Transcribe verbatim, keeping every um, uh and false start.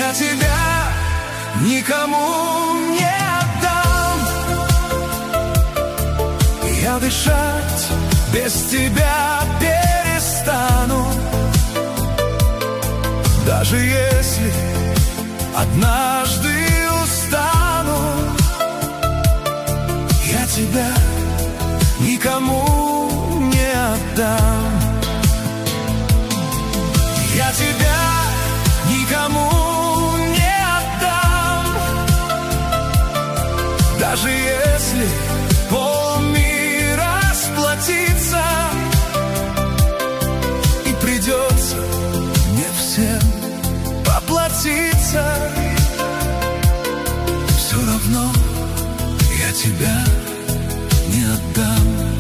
Я тебя никому не отдам. Я дышать без тебя перестану, даже если однажды устану. Я тебя никому не отдам.